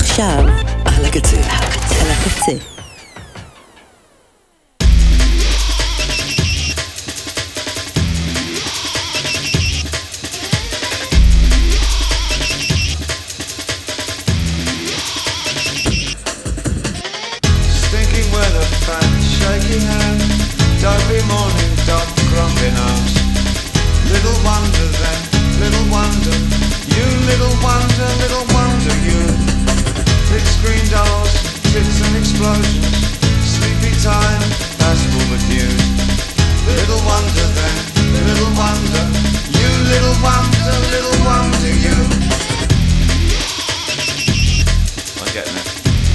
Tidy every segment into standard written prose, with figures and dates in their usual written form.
עכשיו, על הקצה. על הקצה. Shaky hand, dopey morning, dog grumbling arms. Little wonder then, little wonder, you little wonder you. Big screen dolls, tits and explosions, sleepy time, that's for the cues. Little wonder then, little wonder, you little wonder you. I'm getting it.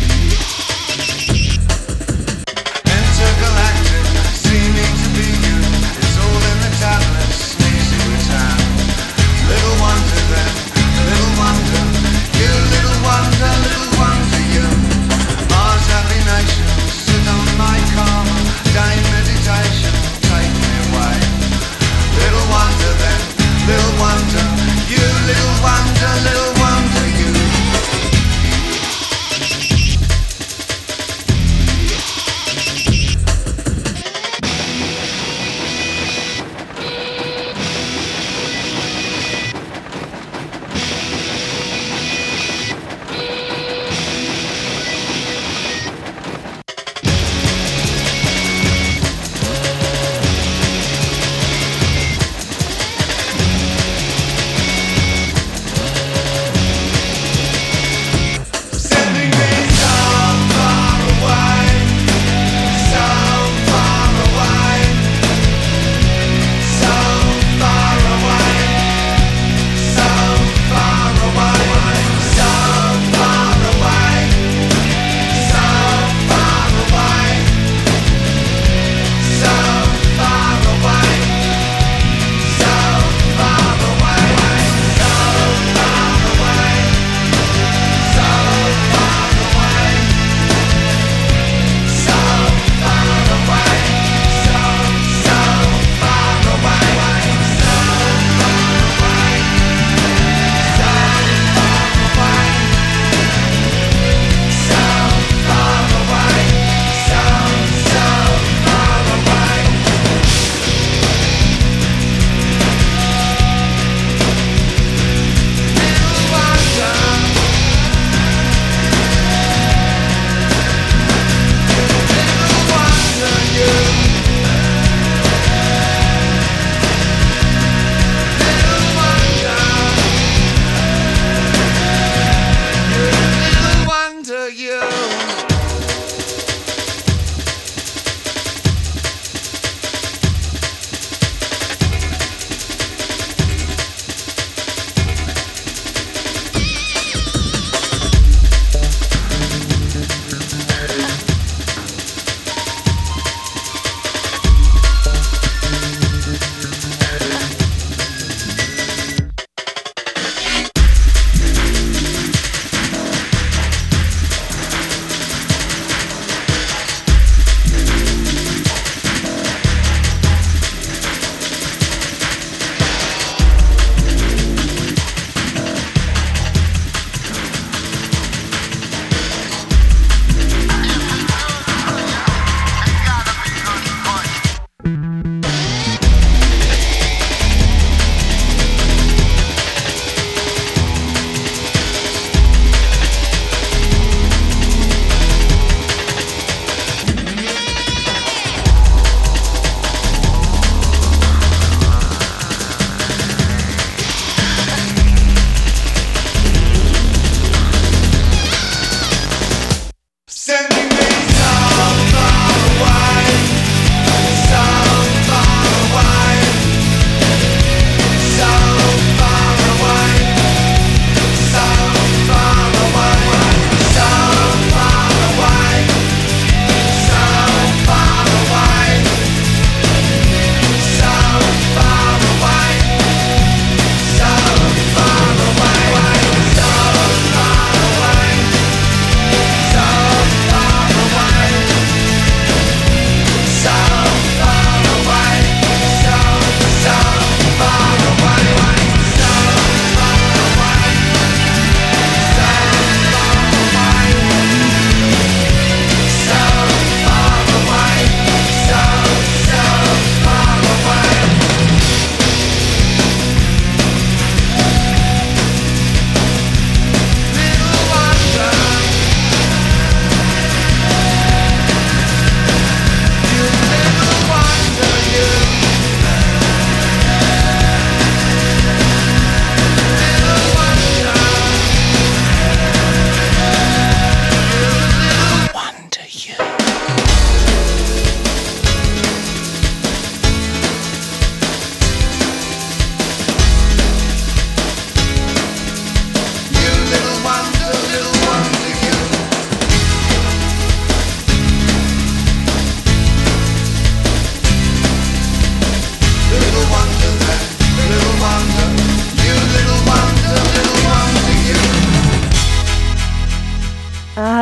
Intergalactic, seeming to be you. It's all in the tablet, sneezy return. Little wonder then, little wonder, you little wonder you. Mars happy nation, sit on my karma, day meditation, take me away. Little wonder then, little wonder, you little wonder you.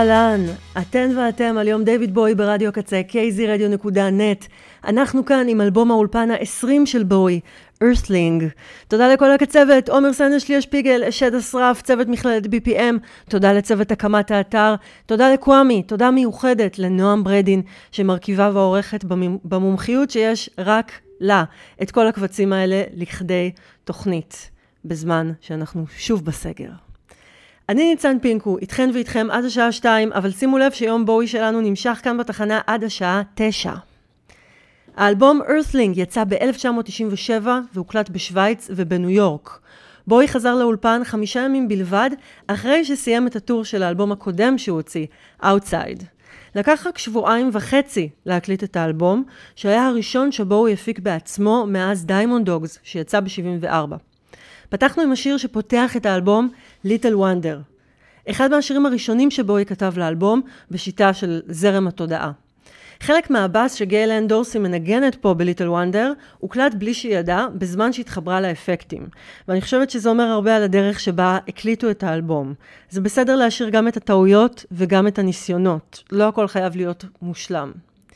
אהלן, אתן ואתם על יום דיוויד בוי ברדיו הקצה, kzradio.net. אנחנו כאן עם אלבום האולפן ה-20 של בוי, Earthling. תודה לכל הקצוות, עומר סנדל, שליה שפיגל, אשד אסרף, צוות מכללת BPM, תודה לצוות הקמת האתר, תודה לקוואמי, תודה מיוחדת לנועם ברדין, שמרכיבה ועורכת במומחיות שיש רק לה את כל הקבצים האלה לכדי תוכנית, בזמן שאנחנו שוב בסגר. אני ניצן פינקו, איתכן ואיתכם עד השעה 2, אבל שימו לב שיום בוי שלנו נמשך כאן בתחנה עד השעה 9. האלבום Earthling יצא ב-1997 והוקלט בשוויץ ובניו יורק. בוי חזר לאולפן 5 ימים בלבד אחרי שסיים את הטור של האלבום הקודם שהוא הוציא, Outside. לקח רק 2.5 שבועות להקליט את האלבום, שהיה הראשון שבו הוא יפיק בעצמו מאז Diamond Dogs שיצא ב-74. פתחנו עם השיר שפותח את האלבום, Little Wonder. אחד מהשירים הראשונים שבו היא כתב לאלבום, בשיטה של זרם התודעה. חלק מהבאס שגייל אנד דורסי מנגנת פה ב-Little Wonder, הוקלט בלי שהיא ידעה, בזמן שהתחברה לאפקטים. ואני חושבת שזה אומר הרבה על הדרך שבה הקליטו את האלבום. זה בסדר להשאיר גם את הטעויות וגם את הניסיונות. לא הכל חייב להיות מושלם.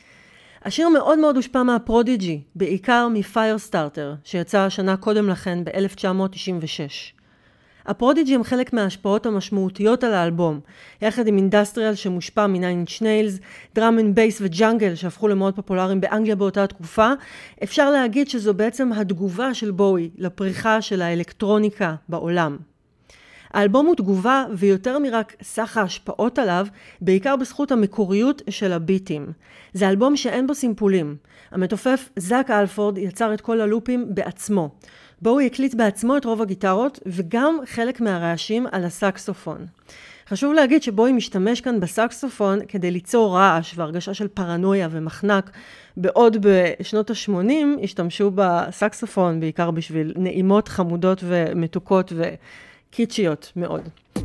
השיר מאוד מאוד הושפע מהפרודיג'י, בעיקר מפיירסטארטר, שיצא השנה קודם לכן ב-1996. הפרודיג'י הם חלק מההשפעות המשמעותיות על האלבום, יחד עם אינדסטריאל שמושפע מ-Nine Inch Nails, דראם אנד בייס וג'אנגל שהפכו למאוד פופולריים באנגליה באותה תקופה. אפשר להגיד שזו בעצם התגובה של בוי לפריחה של האלקטרוניקה בעולם. האלבום הוא תגובה ויותר מרק סך ההשפעות עליו, בעיקר בזכות המקוריות של הביטים. זה אלבום שאין בו סימפולים. המתופף זאק אלפורד יצר את כל הלופים בעצמו. בו הוא הקליט בעצמו את רוב הגיטרות וגם חלק מהרעשים על הסקסופון. חשוב להגיד שבוי משתמש כאן בסקסופון כדי ליצור רעש והרגשה של פרנויה ומחנק, בעוד בשנות ה-80 השתמשו בסקסופון בעיקר בשביל נעימות חמודות ומתוקות וקיצ'יות מאוד.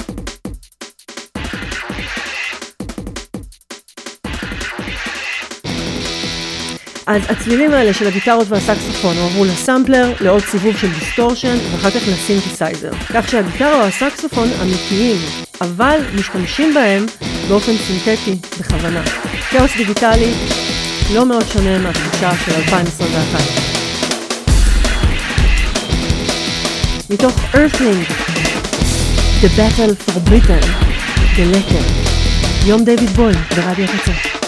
אז הצלילים האלה של הגיטרות והסקסופון הועברו לסמפלר, לעוד סיבוב של דיסטורשן ואחר כך לסינתסייזר. כך שהגיטרה או הסקסופון אמיתיים, אבל משתמשים בהם באופן סינתטי בכוונה. כאוס דיגיטלי לא מאוד שונה מהתחושה של 2021. מתוך Earthling, The Battle for Britain, The Letter, יום דיוויד בוי ברדיו הקצה.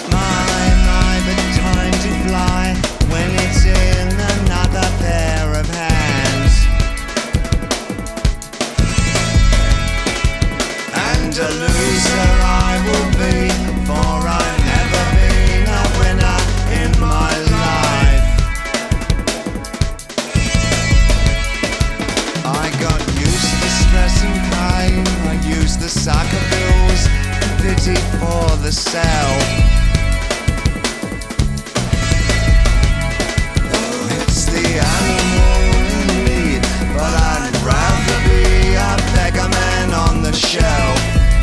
A loser I will be, for I've never been a winner in my life. I got used to stress and pain, I used the soccer bills and pity for the self. It's the animal in me, but I'd rather be a beggar man on the shelf.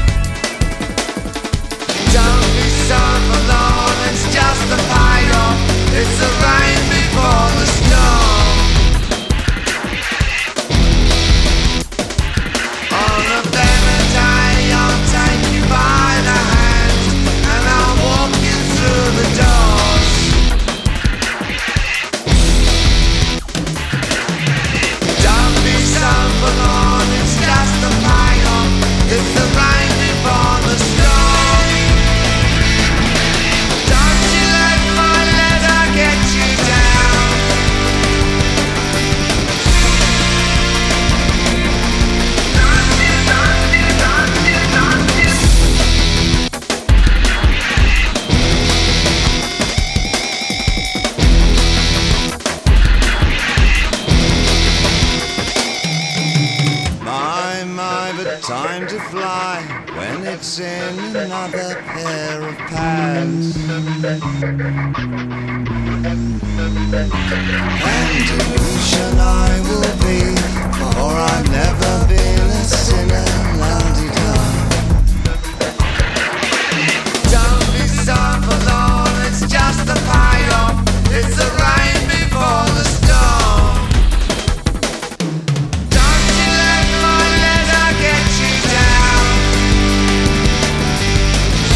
Don't be so forlorn, it's just a payoff. It's the rain before the storm. On a better day, I'll take you by the hand and I'll walk you through the doors. Don't be so forlorn, it's just a payoff. It's the rain before the storm. Get you down. My, but time to fly when it's in another pair of pants. And illusion I will be, for I've never been a sinner, la-di-da. Don't be so forlorn, it's just a payoff. It's the rain before the storm. Don't you let my letter get you down.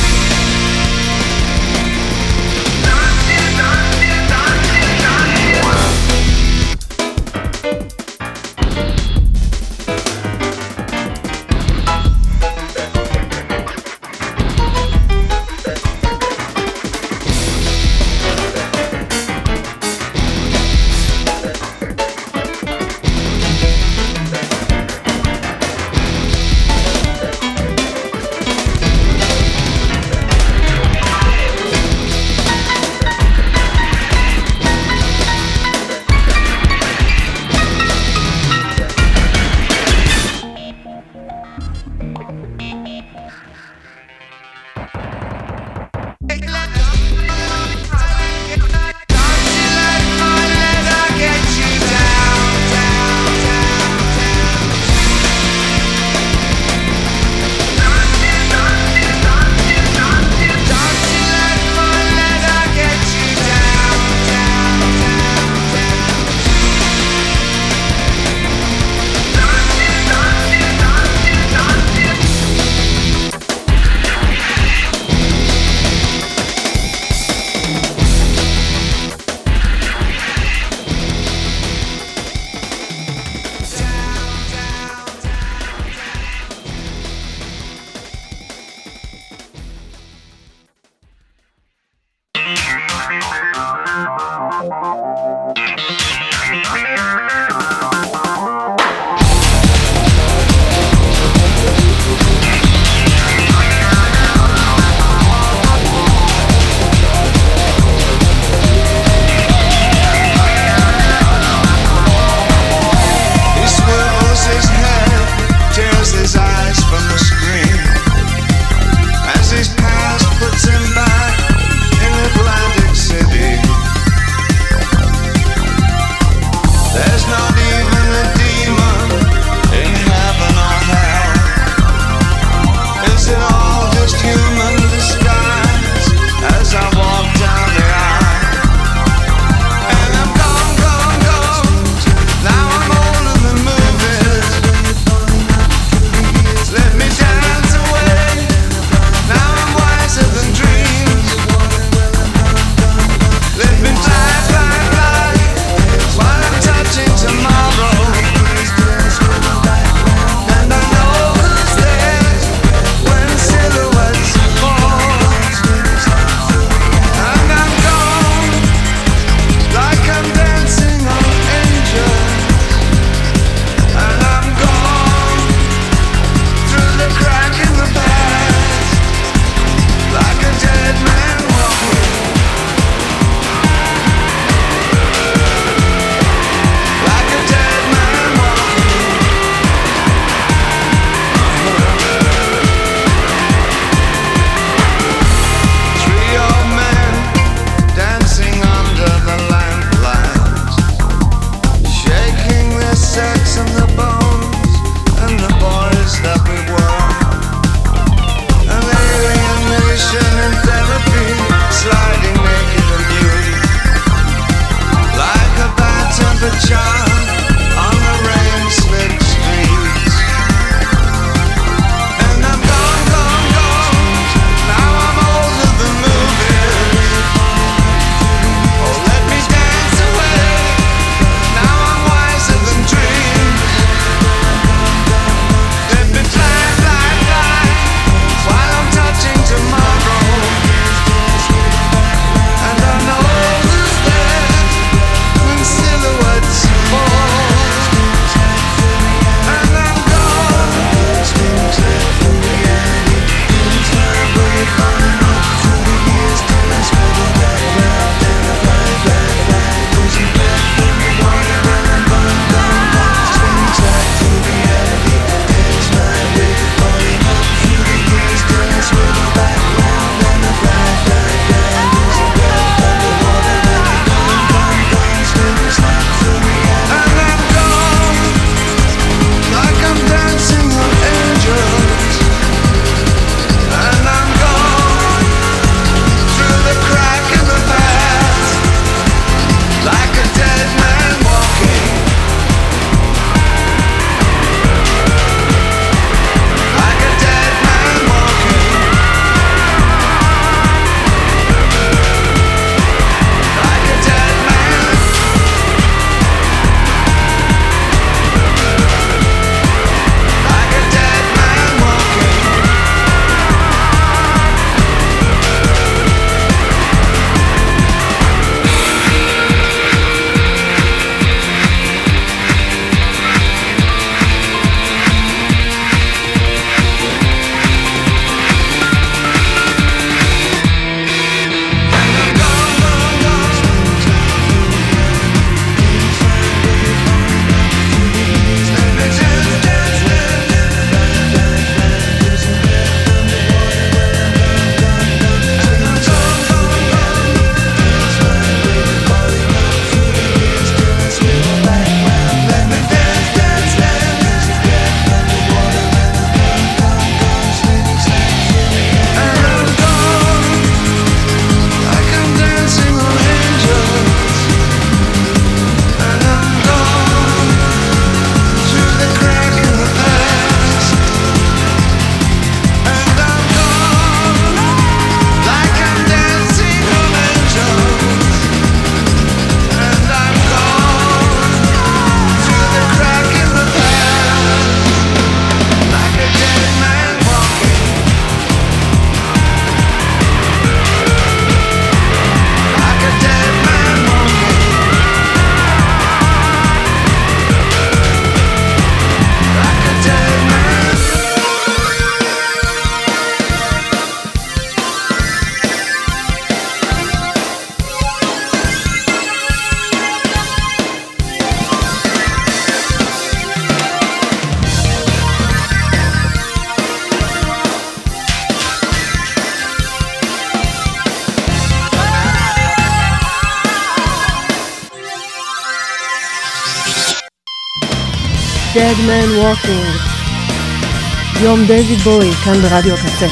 Dead Man Walking. יום דיוויד בואי, כאן ברדיו הקצה.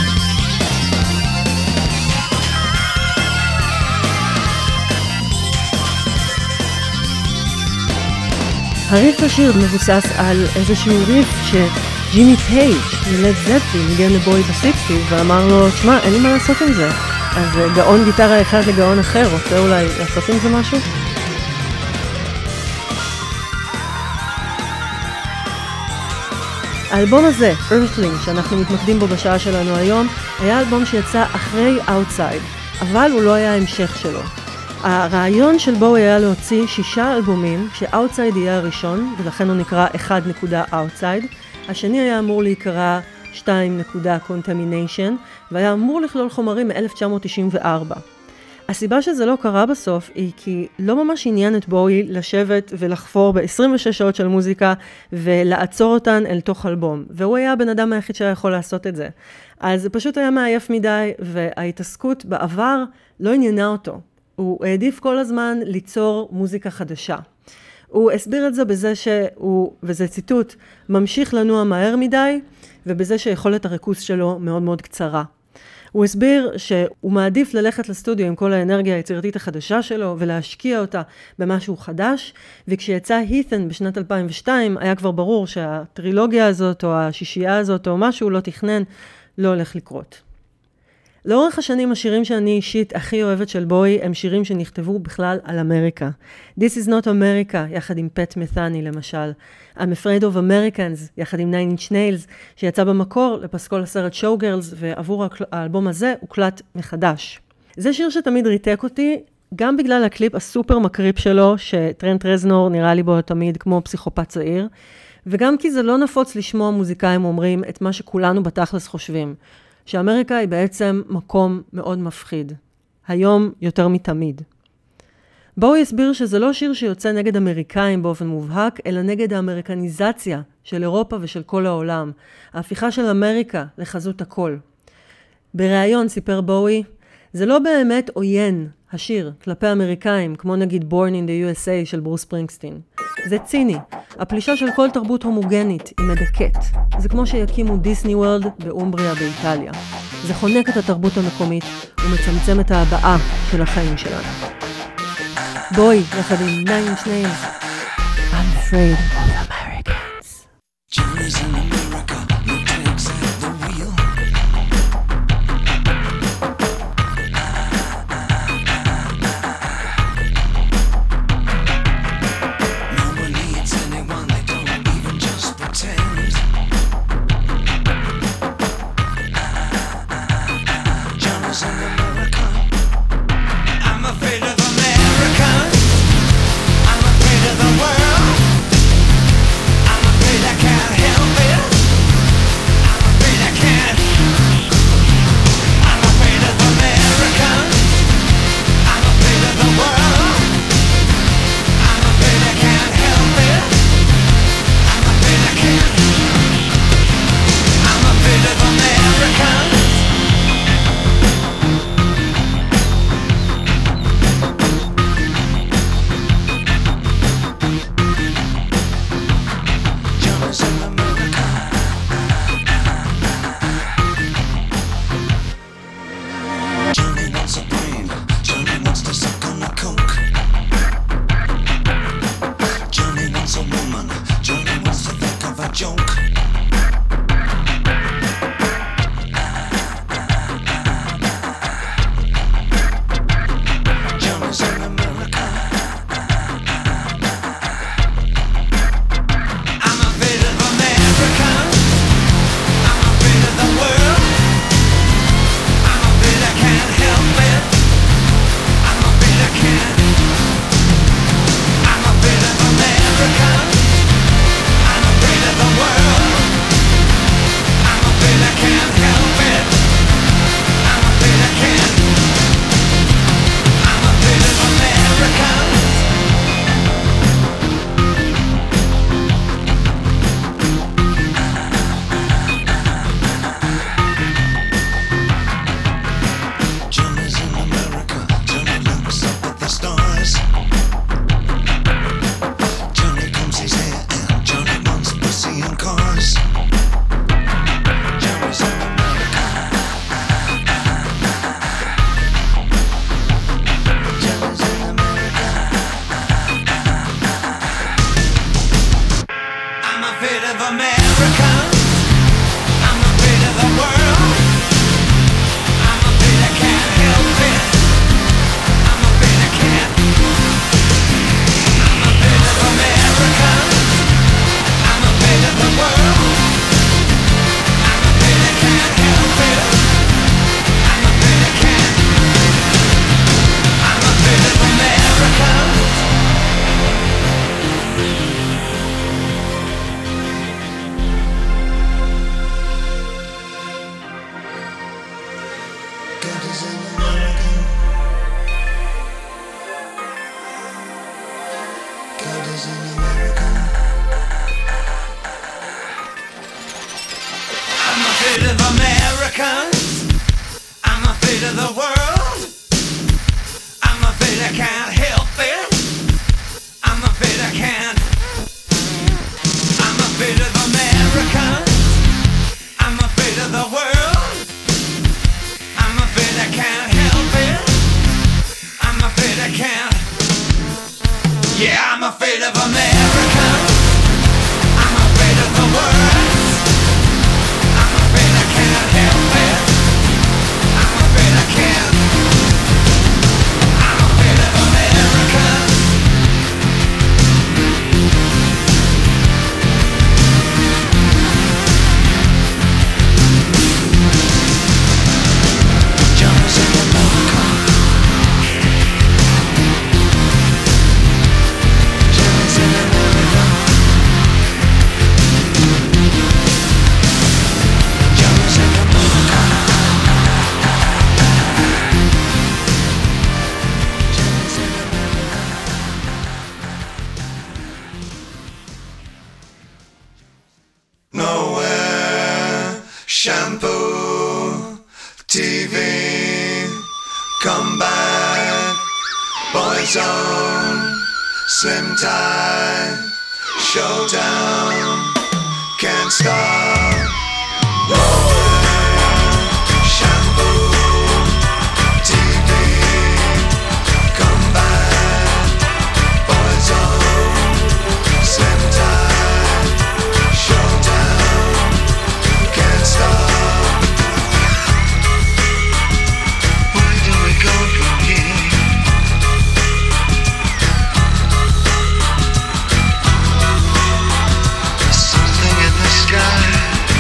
הריף השיר מבוסס על איזשהו ריף שג'ימי פייג' מלד זפלין ניגן לבואי ב-60 ואמר לו, תשמע, אין לי מה לעשות עם זה. אז גאון גיטרה אחד לגאון אחר, רוצה אולי לעשות עם זה משהו? האלבום הזה, Earthling, שאנחנו מתמקדים בו בשעה שלנו היום, היה אלבום שיצא אחרי Outside, אבל הוא לא היה המשך שלו. הרעיון של בואי היה להוציא 6 אלבומים, ש-Outside יהיה הראשון, ולכן הוא נקרא 1.Outside. השני היה אמור להיקרא 2.Contamination, והיה אמור לכלול חומרים מ-1994. הסיבה שזה לא קרה בסוף היא כי לא ממש עניין את בואי לשבת ולחפור ב-26 שעות של מוזיקה ולעצור אותן אל תוך אלבום. והוא היה הבן אדם היחיד שהיה יכול לעשות את זה. אז זה פשוט היה מעייף מדי, וההתעסקות בעבר לא עניינה אותו. הוא העדיף כל הזמן ליצור מוזיקה חדשה. הוא הסביר את זה בזה שהוא, וזה ציטוט, ממשיך לנוע מהר מדי, ובזה שיכולת הריכוז שלו מאוד מאוד קצרה. הוא הסביר שהוא מעדיף ללכת לסטודיו עם כל האנרגיה היצירתית החדשה שלו ולהשקיע אותה במשהו חדש, וכשיצא הית'ן בשנת 2002 היה כבר ברור שהטרילוגיה הזאת או השישייה הזאת או משהו לא תכנן לא הולך לקרות. לאורך השנים השירים שאני אישית הכי אוהבת של בואי הם שירים שנכתבו בכלל על אמריקה. This is not America יחד עם פט מת'ני למשל. I'm Afraid of Americans יחד עם 9 Inch Nails שיצא במקור לפסקול הסרט Showgirls ועבור האלבום הזה הוקלט מחדש. זה שיר שתמיד ריתק אותי גם בגלל הקליפ הסופר מקריפ שלו שטרנט רזנור נראה לי בו תמיד כמו פסיכופת צעיר וגם כי זה לא נפוץ לשמוע מוזיקאים אומרים את מה שכולנו בתכלס חושבים. שאמריקה היא בעצם מקום מאוד מפחיד. היום יותר מתמיד. בואו יסביר שזה לא שיר שיוצא נגד אמריקאים באופן מובהק, אלא נגד האמריקניזציה של אירופה ושל כל העולם. ההפיכה של אמריקה לחזות הכל. בריאיון סיפר בואי, זה לא באמת עוין, השיר, כלפי אמריקאים, כמו נגיד Born in the USA של ברוס ספרינגסטין. זה ציני. הפלישה של כל תרבות הומוגנית היא מדכאת. זה כמו שיקימו דיסני וורלד באומבריה באיטליה. זה חונק את התרבות המקומית ומצמצם את ההבעה של החיים שלנו. בואי, יחד עם 9 Inch Nails, I'm afraid of Americans. Johnny's in America, no takes at the wheel. No one needs anyone, they don't even just pretend. Johnny's in America, I'm afraid of America. I'm afraid of the world. afraid of Americans. I'm afraid of the world. I'm afraid I can't help it. I'm afraid I can't. I'm afraid of Americans. I'm afraid of the world. I'm afraid I can't help it. I'm afraid I can't. Yeah, I'm afraid of America. I'm afraid of the world. I'm afraid I can't help it. I'm afraid I can't. I'm afraid of America. Jones in the motor car. Jones in the motor car. Jones in the motor car. Jones in the motor car. Nowhere, shampoo, TV, come back, boys on, slim tie, showdown, can't stop. Nowhere, shampoo, TV, come back, boys on, slim tie, showdown, can't stop. Where do we go from here? Something in the sky.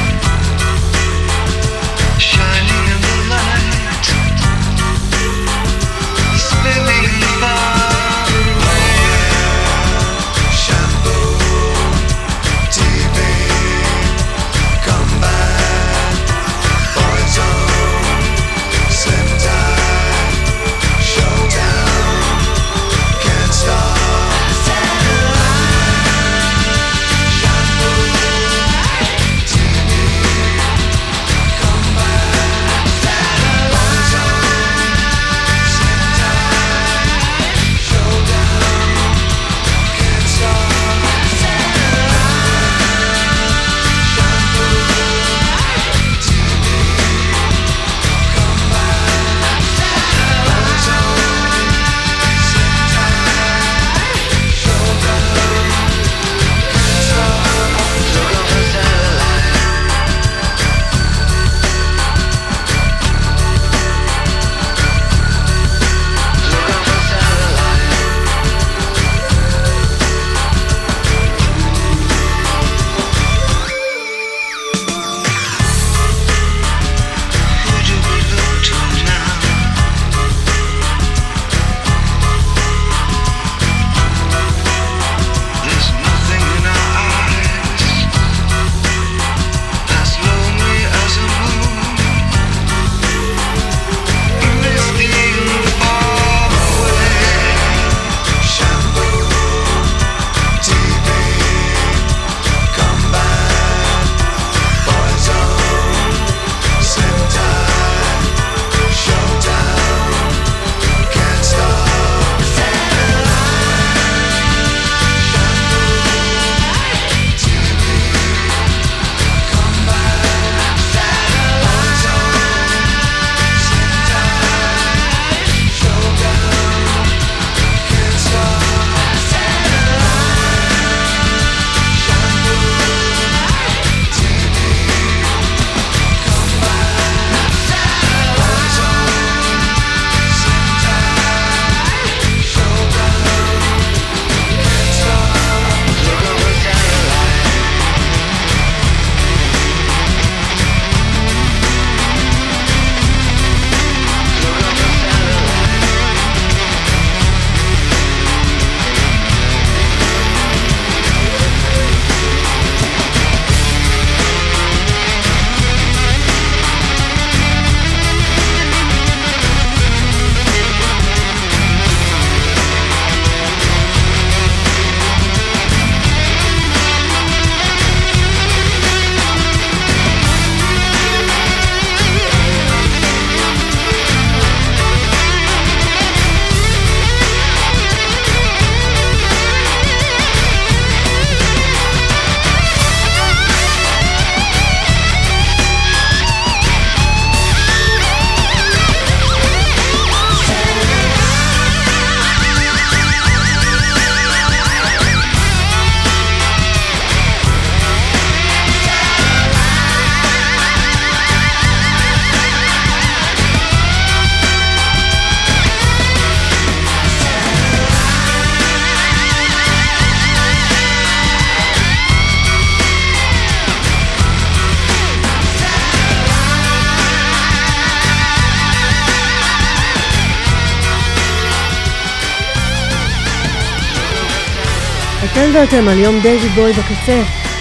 אתן ואתם על יום דיוויד בוי בקצה.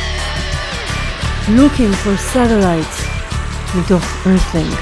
Looking for Satellites מתוך Earthling.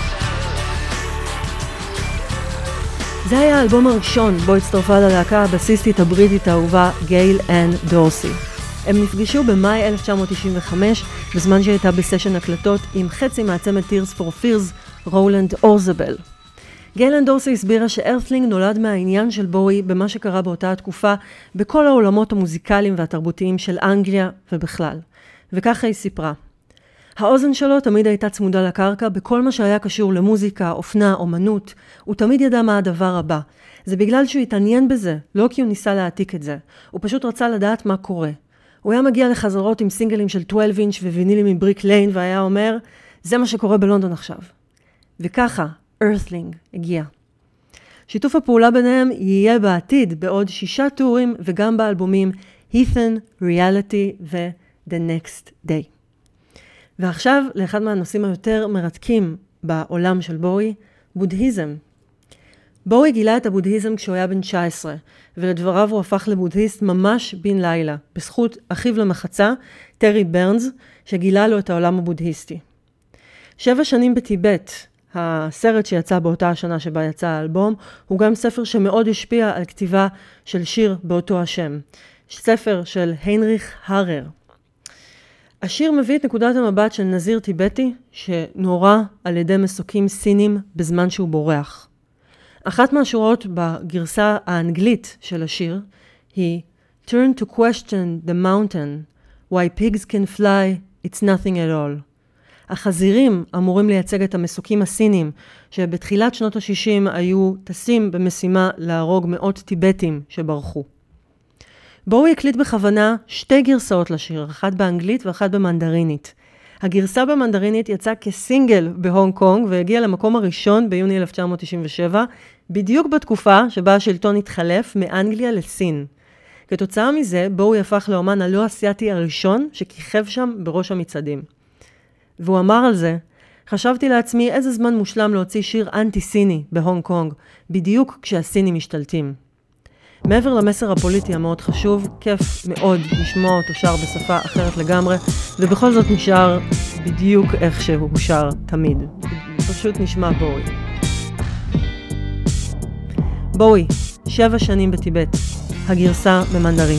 זה היה האלבום הראשון בו הצטרפה ללהקה הבסיסטית הבריטית האהובה גייל אנד דורסי. הם נפגשו במאי 1995 בזמן שהייתה בסשן הקלטות עם חצי מהצמד Tears for Fears, רולנד אורזבל. גייל אנד דורסי הסבירה שארת'לינג נולד מהעניין של בואי במה שקרה באותה התקופה בכל העולמות המוזיקליים והתרבותיים של אנגליה ובכלל. וככה היא סיפרה. האוזן שלו תמיד הייתה צמודה לקרקע בכל מה שהיה קשור למוזיקה, אופנה, אומנות. הוא תמיד ידע מה הדבר הבא. זה בגלל שהוא התעניין בזה, לא כי הוא ניסה להעתיק את זה. הוא פשוט רצה לדעת מה קורה. הוא היה מגיע לחזרות עם סינגלים של 12 אינץ' ווינילים מבריק ליין והיה אומר, זה מה שקורה בלונדון עכשיו. וככה, Earthling הגיע. שיתוף הפעולה ביניהם יהיה בעתיד בעוד 6 טורים וגם באלבומים Heathen, Reality ו-The Next Day. ועכשיו לאחד מהנושאים היותר מרתקים בעולם של בואי, בודהיזם. בואי גילה את הבודהיזם כשהוא היה בן 19, ולדבריו הוא הפך לבודהיסט ממש בן לילה, בזכות אחיו למחצה, טרי ברנס, שגילה לו את העולם הבודהיסטי. 7 שנים בטיבט, הסרט שיצא באותה השנה שבה יצא האלבום, הוא גם ספר שמאוד השפיע על כתיבה של שיר באותו השם. ספר של היינריך הרר. השיר מביא את נקודת המבט של נזיר טיבטי, שנורא על ידי מסוקים סינים בזמן שהוא בורח. אחת מהשורות בגרסה האנגלית של השיר היא Turn to question the mountain, why pigs can fly, it's nothing at all. החזירים אמורים לייצג את המסוקים הסינים, שבתחילת שנות ה-60 היו טסים במשימה להרוג מאות טיבטים שברחו. בואו הקליט בכוונה 2 גרסאות לשיר, אחת באנגלית ואחת במנדרינית. הגרסה במנדרינית יצאה כסינגל בהונג קונג והגיעה למקום הראשון ביוני 1997, בדיוק בתקופה שבה השלטון התחלף מאנגליה לסין. כתוצאה מזה, בואו הפך לאומן הלא אסיאתי הראשון שכיכב שם בראש המצעדים. והוא אמר על זה, חשבתי לעצמי איזה זמן מושלם להוציא שיר אנטי-סיני בהונג קונג, בדיוק כשהסינים משתלטים. מעבר למסר הפוליטי המאוד חשוב, כיף מאוד לשמוע אותו שר בשפה אחרת לגמרי, ובכל זאת נשאר בדיוק איך שהוא שר תמיד. פשוט נשמע בואי. בואי, 7 שנים בטיבט, הגרסה במנדרין.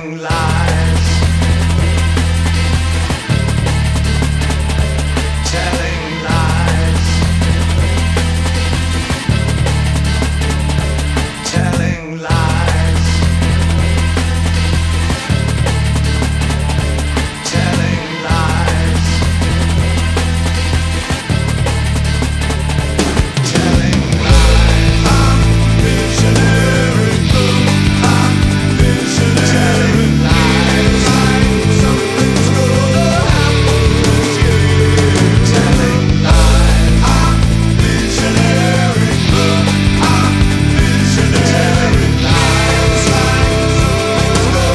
telling lies, telling lies, telling lies, telling lies, telling lies. I'm visionary, I'm visionary, telling lies. Something's gonna happen to you. Telling lies. I'm visionary, I'm visionary, telling lies. Something's gonna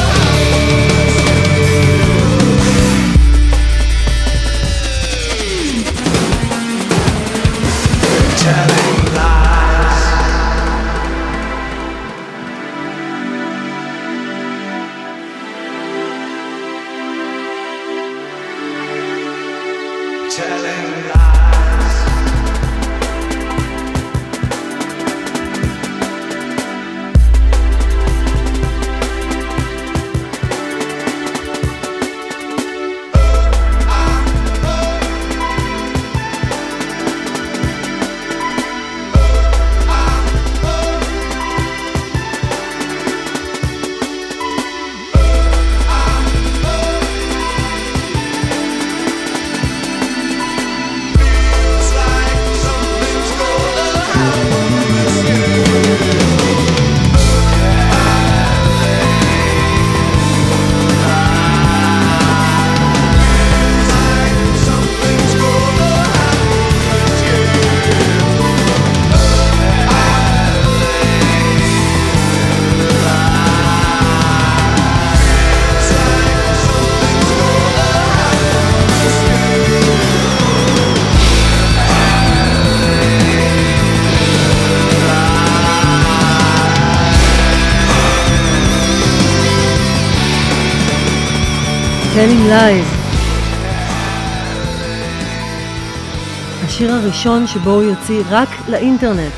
happen. Telling lies. Telling lies. Feels like something's gonna happen to you. Something's gonna happen to Telling Lies. השיר הראשון שבו הוא יוציא רק לאינטרנט.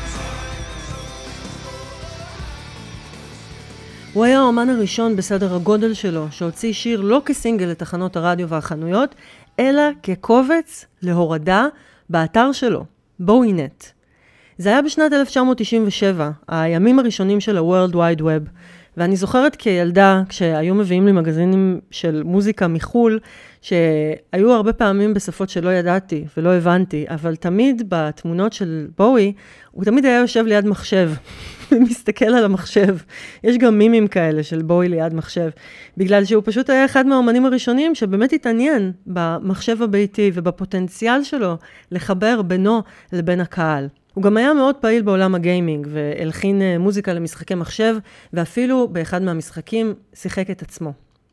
הוא היה האומן הראשון בסדר הגודל שלו שהוציא שיר לא כסינגל לתחנות הרדיו והחנויות, אלא כקובץ להורדה באתר שלו, בואי-נט. זה היה בשנת 1997, הימים הראשונים של ה-World Wide Web, ואני זוכרת כילדה, כשהיו מביאים לי מגזינים של מוזיקה מחול, שהיו הרבה פעמים בשפות שלא ידעתי ולא הבנתי, אבל תמיד בתמונות של בואי, הוא תמיד היה יושב ליד מחשב, ומסתכל על המחשב. יש גם מימים כאלה של בואי ליד מחשב, בגלל שהוא פשוט היה אחד מהאומנים הראשונים שבאמת התעניין במחשב הביתי ובפוטנציאל שלו לחבר בינו לבין הקהל. הוא גם היה מאוד פעיל בעולם הגיימינג, והלחין מוזיקה למשחקי מחשב, ואפילו באחד מהמשחקים שיחק את עצמו.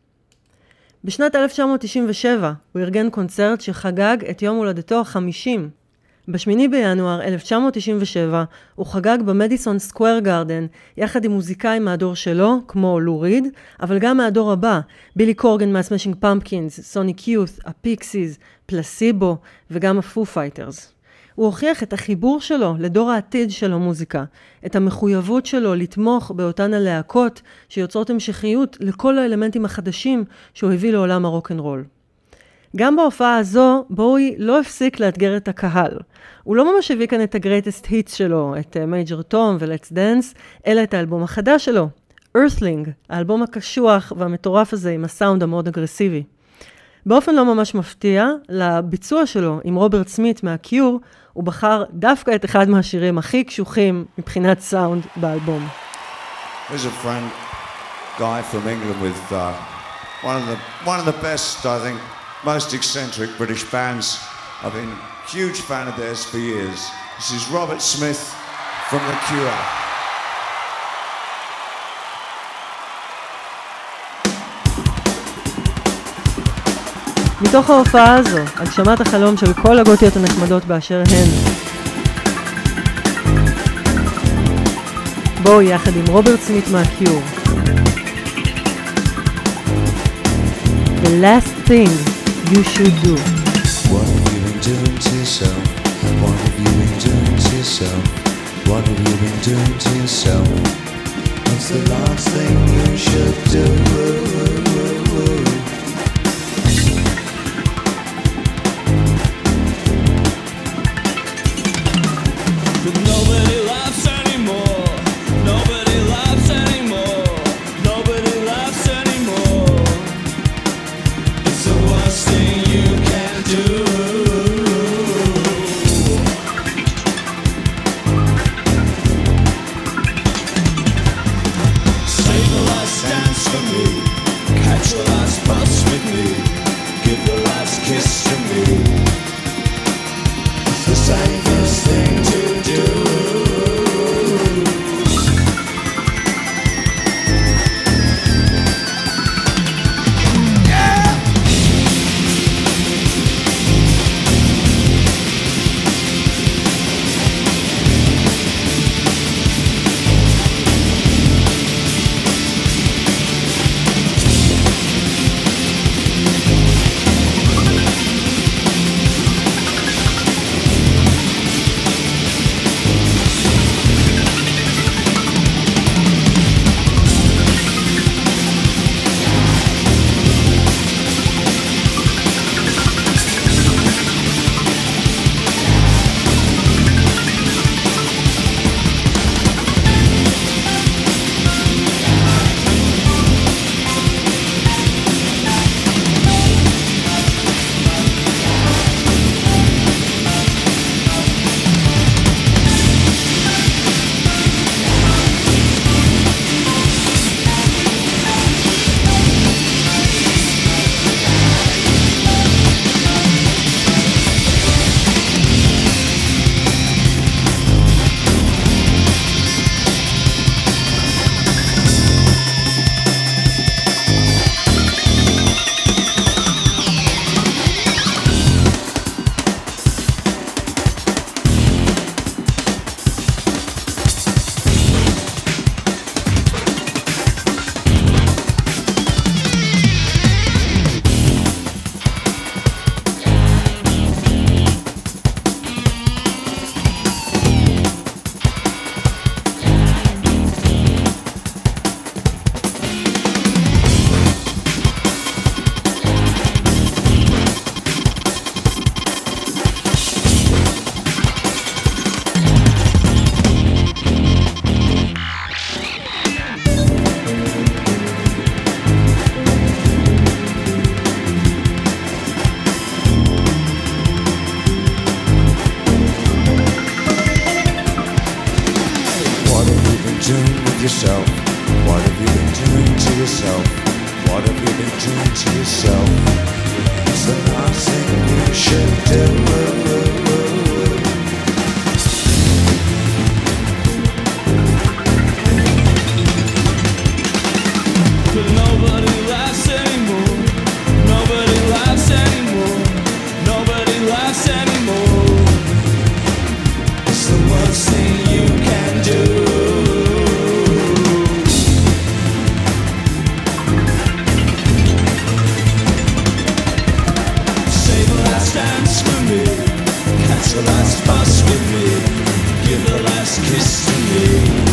בשנת 1997 הוא ארגן קונצרט שחגג את יום הולדתו ה-50. ב8 בינואר 1997 הוא חגג במדיסון סקוואר גארדן, יחד עם מוזיקאים מהדור שלו, כמו לו ריד, אבל גם מהדור הבא, בילי קורגן מהסמאשינג פמפקינס, סוניק יות', הפיקסיז, פלסיבו וגם הפו פייטרס. הוא הוכיח את החיבור שלו לדור העתיד של המוזיקה, את המחויבות שלו לתמוך באותן הלהקות שיוצרות המשכיות לכל האלמנטים החדשים שהוא הביא לעולם הרוק'נ'רול. גם בהופעה הזו, בואי לא הפסיק לאתגר את הקהל. הוא לא ממש הביא כאן את ה-greatest hits שלו, את מייג'ר טום ו-Let's Dance, אלא את האלבום החדש שלו, Earthling, האלבום הקשוח והמטורף הזה עם הסאונד המאוד אגרסיבי. באופן לא ממש מפתיע, לביצוע שלו עם רוברט סמית מהקיור, הוא בחר דווקא את אחד מהשירים הכי קשוחים מבחינת סאונד באלבום. There's a friend, guy from England with one of the best, I think, most eccentric British bands. I've been a huge fan of theirs for years. This is Robert Smith from The Cure. מתוך ההופעה הזו, הגשמת החלום של כל הגותיות הנחמדות באשר הן. בואו יחד עם רוברט סמית מהקיור. The last thing you should do. What have you been doing to yourself? What have you been doing to yourself? What have you been doing to yourself? It's the last thing you should do. But nobody laughs anymore. Nobody laughs anymore. Nobody laughs anymore. It's the worst thing you can do. Save the last dance for me. Catch the last bus with me. Give the last kiss to me. It's the safest thing to do. yourself? What have you been doing to yourself? What have you been doing to yourself? It's the last thing you should do. But nobody laughs anymore. Nobody laughs anymore. Nobody laughs anymore. It's the worst thing you can do. Say the last dance for me. Catch the last bus with me. Give the last kiss to me.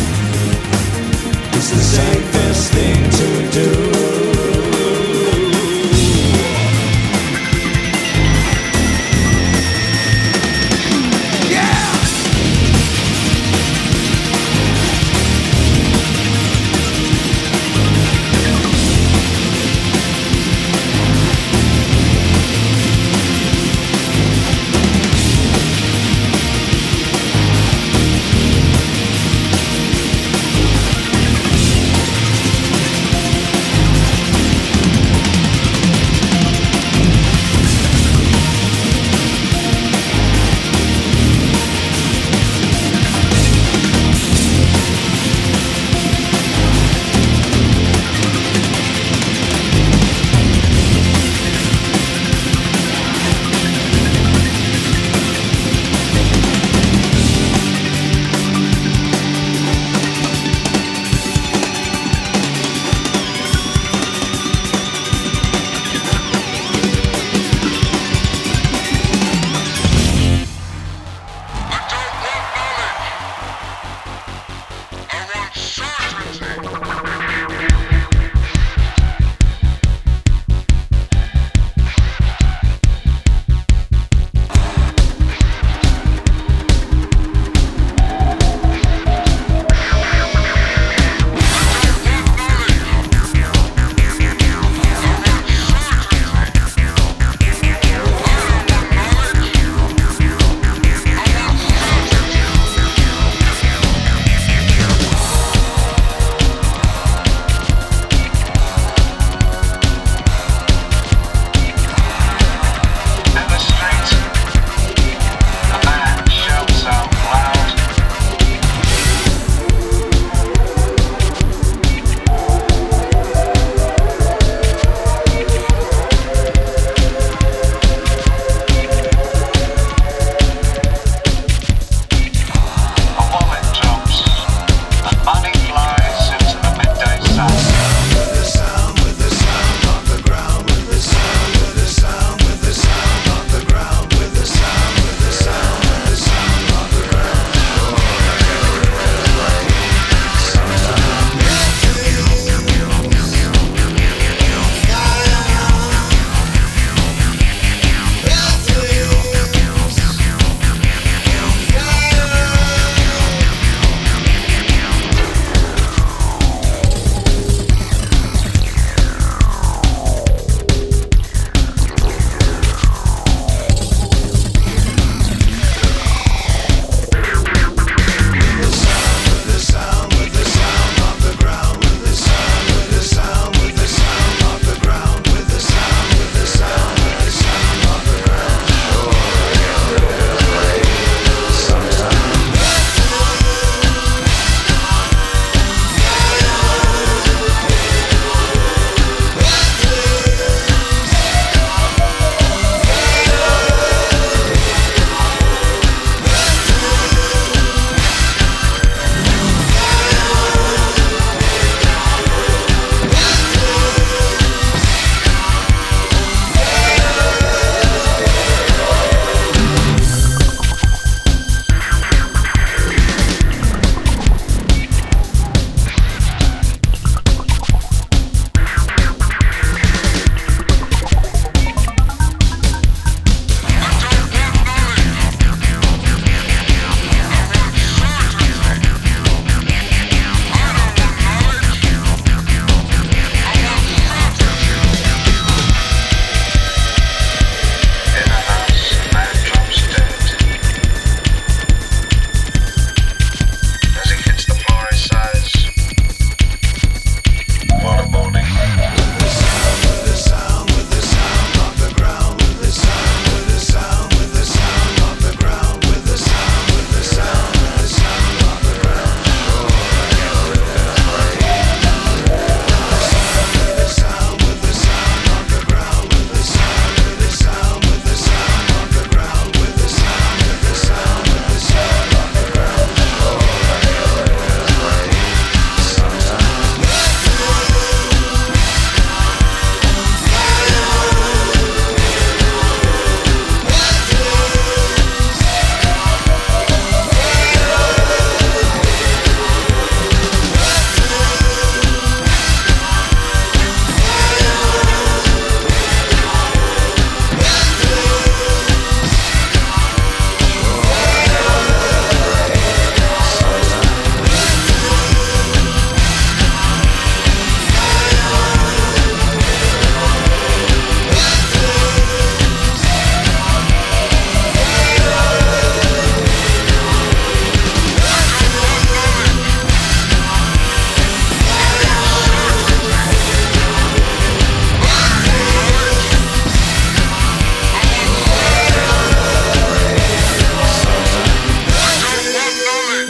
It's the safest thing to do.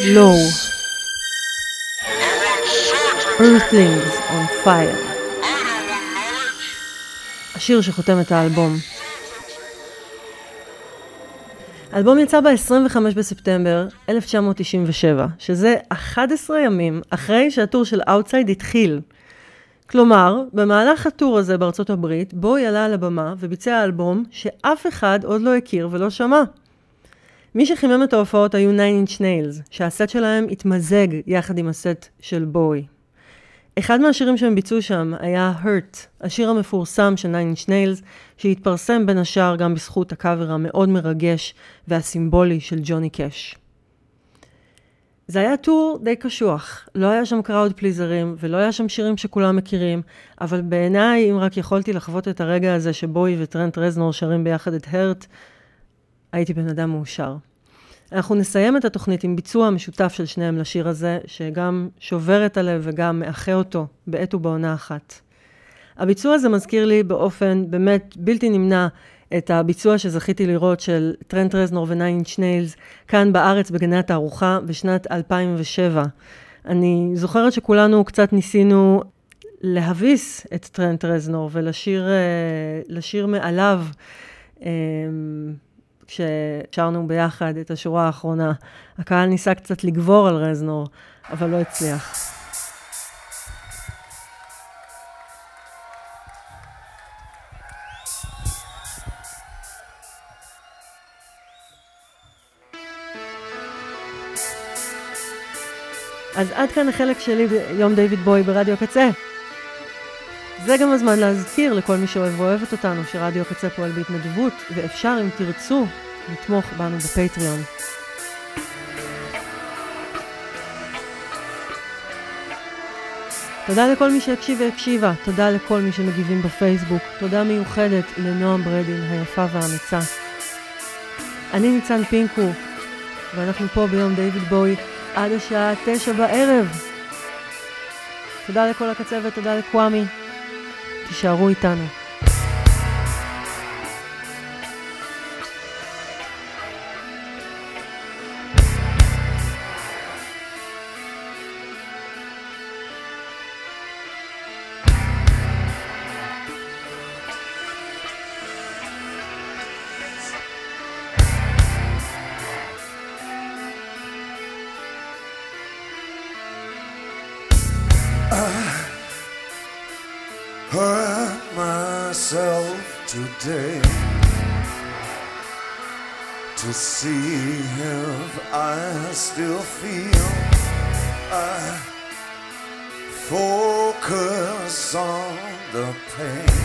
Low. Earthlings on Fire. השיר שחותם את האלבום. האלבום יצא ב-25 בספטמבר 1997, שזה 11 ימים אחרי שהטור של Outside התחיל. כלומר, במהלך הטור הזה בארצות הברית, בוי עלה על הבמה וביצע אלבום שאף אחד עוד לא הכיר ולא שמע. מי שחימם את ההופעות היו Nine Inch Nails, שהסט שלהם התמזג יחד עם הסט של בוי. אחד מהשירים שהם ביצעו שם היה Hurt, השיר המפורסם של Nine Inch Nails, שהתפרסם בין השאר גם בזכות הקאבר המאוד מרגש והסימבולי של ג'וני קאש. זה היה טור די קשוח, לא היה שם קראוד פליזרים ולא היה שם שירים שכולם מכירים, אבל בעיניי אם רק יכולתי לחוות את הרגע הזה שבוי וטרנט רזנור שרים ביחד את Hurt, הייתי בן אדם מאושר. אנחנו נסיים את התוכנית עם ביצוע המשותף של שניהם לשיר הזה, שגם שובר את הלב וגם מאחה אותו בעת ובעונה אחת. הביצוע הזה מזכיר לי באופן באמת בלתי נמנע את הביצוע שזכיתי לראות של טרנט רזנור וניין אינץ' ניילס כאן בארץ בגני התערוכה בשנת 2007. אני זוכרת שכולנו קצת ניסינו להביס את טרנט רזנור ולשיר מעליו כששרנו ביחד את השורה האחרונה. הקהל ניסה קצת לגבור על רזנור, אבל לא הצליח. אז עד כאן החלק שלי ביום דיוויד בוי ברדיו הקצה. זה גם הזמן להזכיר לכל מי שאוהב ואוהבת אותנו שרדיו הקצה פועל בהתנדבות, ואפשר אם תרצו לתמוך בנו בפטריון. תודה לכל מי שהקשיב והקשיבה, תודה לכל מי שמגיבים בפייסבוק, תודה מיוחדת לנועם ברדין היפה והאמיצה. אני ניצן פינקו, ואנחנו פה ביום דיוויד בוי עד השעה 9 בערב. תודה לכל הקצה ותודה לקוואמי. תישארו איתנו. Hurt myself today to see if I still feel. I focus on the pain,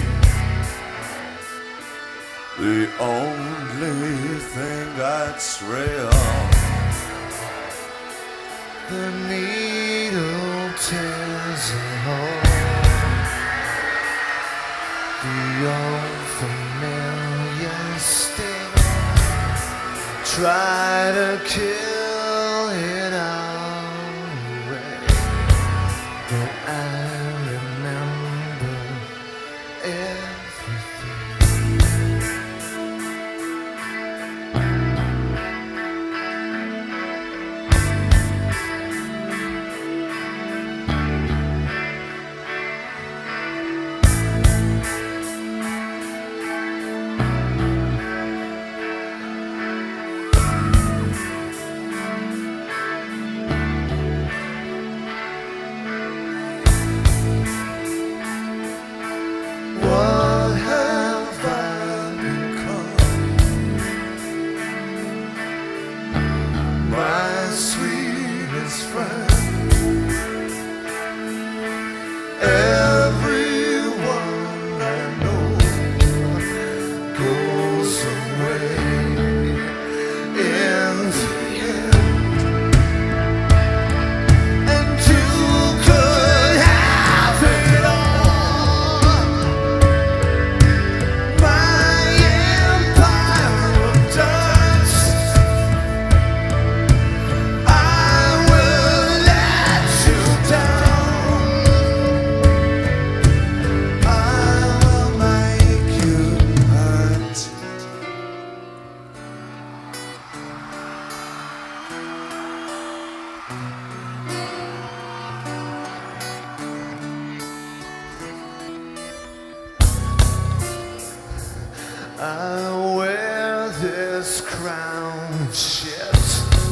the only thing that's real. The needle tears a hole, the old familiar sting. Try to kill it away, but I remember everything. I wear this crown of shit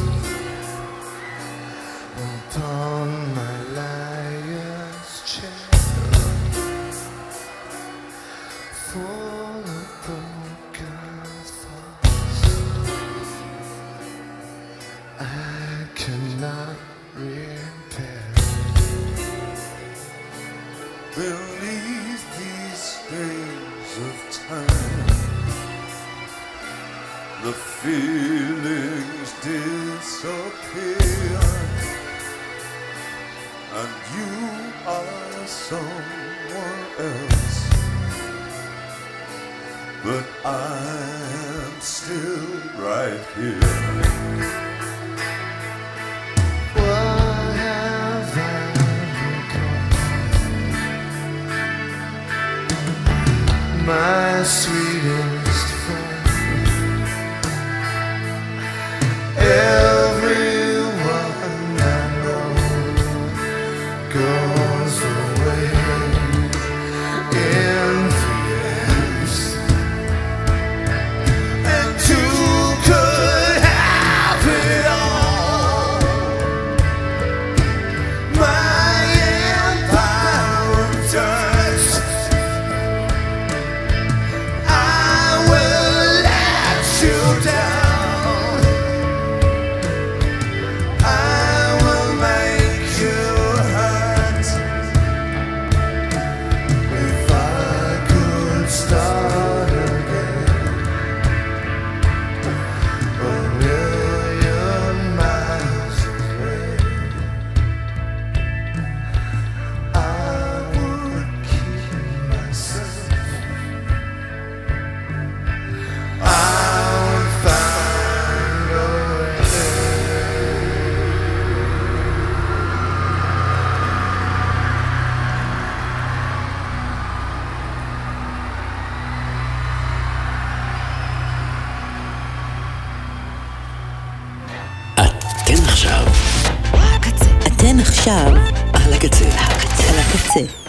upon my liar's chair, full of broken thoughts I cannot repair. Beneath these days of time, the feelings disappear, and you are someone else, but I'm still right here. What have I become? My sweetest friend. Everyone I know goes away in flames, and two could have it all. My empire of dirt, I will let you down. אתן עכשיו על הקצה. על הקצה.